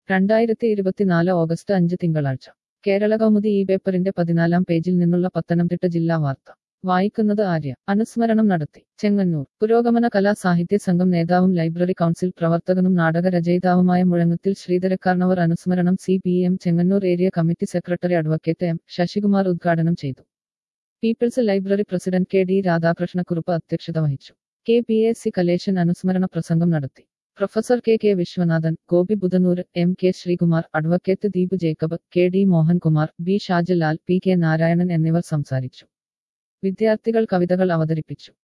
2024 August 5 തിങ്കളാഴ്ച കേരള കൗമുദി ഈ പേപ്പറിന്റെ 14-ാം പേജിൽ നിന്നുള്ള പത്തനംതിട്ട ജില്ലാ വാർത്ത വായിക്കുന്നത് ആര്യ. അനുസ്മരണം നടത്തി ചെങ്ങന്നൂർ. പുരോഗമന കലാ സാഹിത്യ സംഘം നേതാവും ലൈബ്രറി കൗൺസിൽ പ്രവർത്തകനും നാടക രചയിതാവുമായ മുഴങ്ങത്തിൽ ശ്രീധരക്കാർണവർ അനുസ്മരണം CPM Chengannur area committee secretary advocate M. Sasikumar ഉദ്ഘാടനം ചെയ്തു. People's library president KD Radhakrishnakurup അധ്യക്ഷത വഹിച്ചു. KPAC കലേശൻ അനുസ്മരണ പ്രസംഗം നടത്തി. Professor KK Viswanathan, Gopi Budhanur, MK Sreekumar, advocate Deep Jacob, KD Mohankumar, B Shajalal, PK Narayanan എന്നിവർ സംസാരിച്ചു. വിദ്യാർത്ഥികൾ കവിതകൾ അവതരിപ്പിച്ചു.